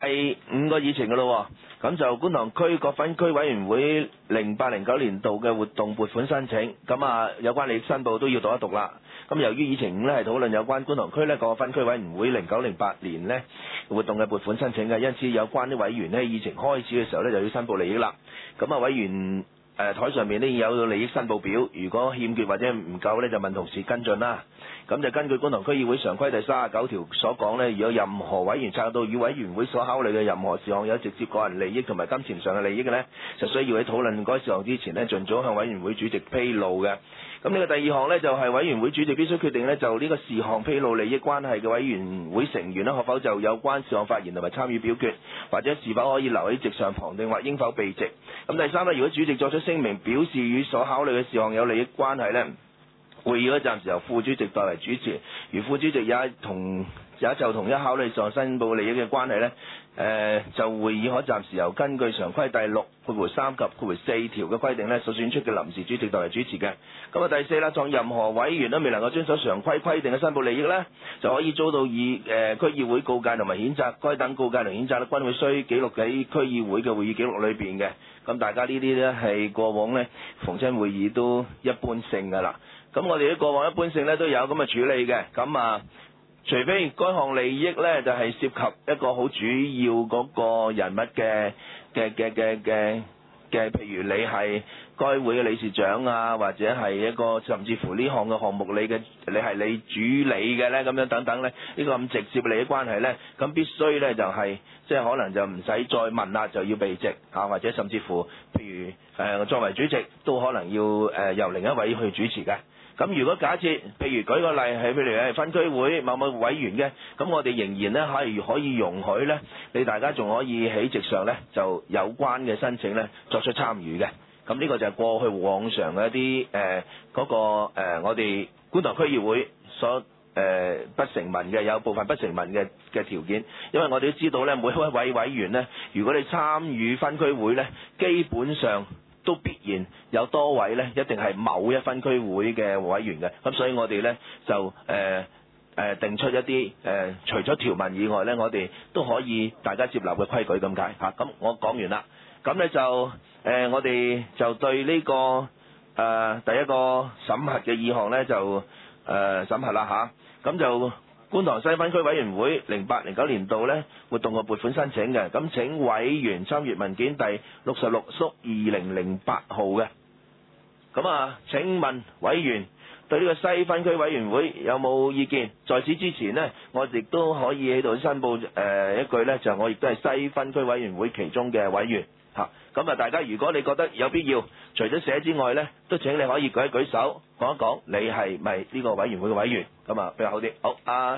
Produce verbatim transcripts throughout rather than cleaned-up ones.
第五個議程噶咯，咁就觀塘區各分區委員會零八零九年度嘅活動撥款申請，咁啊有關利益申報都要讀一讀啦。咁由於議程五咧係討論有關觀塘區呢各分區委員會零九零八年呢活動嘅撥款申請嘅，因此有關啲委員呢議程開始嘅時候呢就要申報利益啦。咁啊委員誒台上面呢有利益申報表，如果欠缺或者唔夠呢，就問同事跟進啦。咁就根據觀塘區議會常規第三十九條所講呢，如果任何委員察到與委員會所考慮嘅任何事項有直接個人利益同埋金錢上嘅利益嘅呢，就需要喺討論該事項之前呢，盡早向委員會主席披露嘅。咁呢個第二項呢，就係委員會主席必須決定呢，就呢個事項披露利益關係嘅委員會成員呢，可否就有關事項發言同埋參與表決，或者是否可以留喺席上旁定或應否避席。咁第三呢，如果主席作出聲明表示與所考慮嘅事項有利益關係呢，會議嗰暫時由副主席代為主持，如副主席也同也就同一考慮上申報利益嘅關係呢，誒、呃、就會議可暫時由根據常規第六括弧三及括弧四條嘅規定呢所選出嘅臨時主席代為主持嘅。咁啊第四啦，當任何委員都未能夠遵守常規規定嘅申報利益呢，就可以遭到以誒、呃、區議會告誡同埋譴責，該等告誡同譴責咧均會需記錄喺區議會嘅會議記錄裏邊嘅。咁大家呢啲呢係過往呢逢親會議都一般性㗎啦。咁我哋啲過往一般性咧都有咁嘅處理嘅，咁啊，除非該項利益咧就係涉及一個好主要嗰個人物嘅嘅嘅嘅嘅嘅，譬如你係該會嘅理事長啊，或者係一個甚至乎呢項嘅項目你嘅你係你主理嘅咧，咁樣等等咧，呢個咁直接利益關係咧，咁必須咧就係即係可能就唔使再問啦，就要避席啊，或者甚至乎譬如誒作為主席都可能要誒由另一位去主持嘅。咁如果假設，譬如舉個例係譬如係分區會某某委員嘅，咁我哋仍然咧係可以容許咧，你大家仲可以喺席上咧就有關嘅申請咧作出參與嘅。咁呢個就係過去往常嘅一啲誒嗰個誒、呃、我哋觀塘區議會所誒、呃、不成文嘅有部分不成文嘅嘅條件，因為我哋都知道咧每一位委員咧，如果你參與分區會咧，基本上都必然有多位咧，一定係某一分區會嘅委員嘅，咁所以我哋咧就誒誒、呃呃、定出一啲誒、呃、除咗條文以外咧，我哋都可以大家接納嘅規矩咁解嚇。咁、啊、我講完啦，咁咧就誒、呃、我哋就對呢、這個誒、呃、第一個審核嘅議項咧就誒、呃、審核啦嚇，咁、啊、就。觀塘西分區委員會零八零九年度咧活動嘅撥款申請嘅，咁請委員參閱文件第六十六縮二零零八號嘅。咁啊，請問委員對呢個西分區委員會有冇意見？在此之前呢，我亦都可以喺度申報誒、呃、一句呢，就我亦都係西分區委員會其中嘅委員嚇。咁啊，大家如果你覺得有必要，除咗寫之外呢，都請你可以舉一舉手，講一講你係咪呢個委員會嘅委員，咁啊比較好啲。好，阿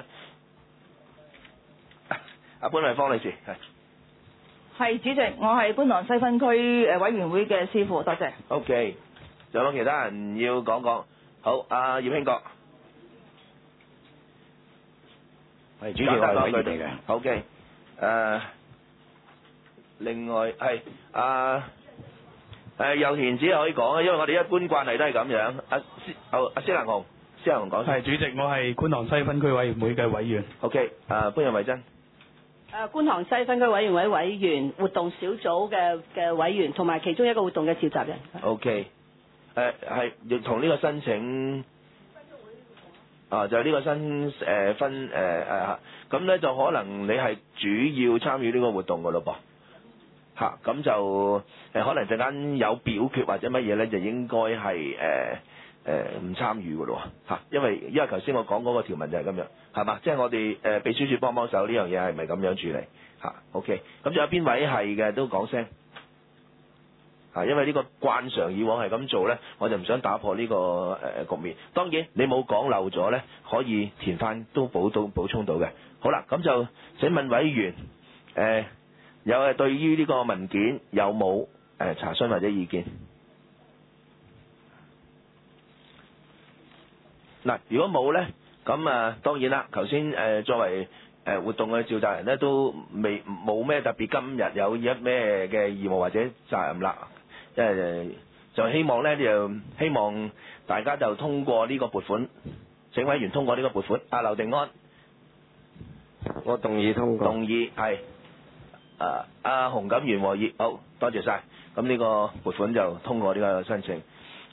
阿潘惠芳女士係。 係主席，我係觀塘西分區誒委員會嘅師傅，多謝。 OK，仲有冇其他人要講講？好，阿葉興國。 係主席，我係委員嚟嘅。 OK，誒。另外係阿誒右田只可以講啊，因為我哋一般慣例都係咁樣。阿好阿施蘭紅，施蘭紅講。 係主席，我係觀塘西分區委員會嘅委員。 OK，誒潘仁惠珍。 誒觀塘西分區委員會委員、活動小組嘅嘅委員，同埋其中一個活動嘅召集人。 OK，誒係亦同呢個申請。啊，就係、是、呢個新誒、呃、分誒誒，咁咧就可能你係主要參與呢個活動噶咯噃。嚇，咁就誒可能陣間有表決或者乜嘢咧，就應該係誒誒唔參與嘅咯嚇，因為因為頭先我講嗰個條文就係咁樣，係嘛？即係我哋誒秘書處幫幫手呢樣嘢係咪咁樣處理嚇 ？OK，咁仲有邊位係嘅都講聲嚇，因為呢個慣常以往係咁做咧，我就唔想打破呢個誒局面。當然你冇講漏咗咧，可以填翻都補到補充到嘅。好啦，咁就請問委員誒。呃有誒對於呢個文件有冇誒查詢或者意見？嗱，如果冇咧，咁啊當然啦，頭先誒作為誒活動嘅召集人咧，都未冇咩特別今日有一咩嘅義務或者責任啦，誒就希望咧就希望大家就通過呢個撥款，請委員通過呢個撥款。阿劉定安， 我動議通過。 動議係。 阿洪錦元和議，好多謝晒。咁呢個撥款就通過呢個申請。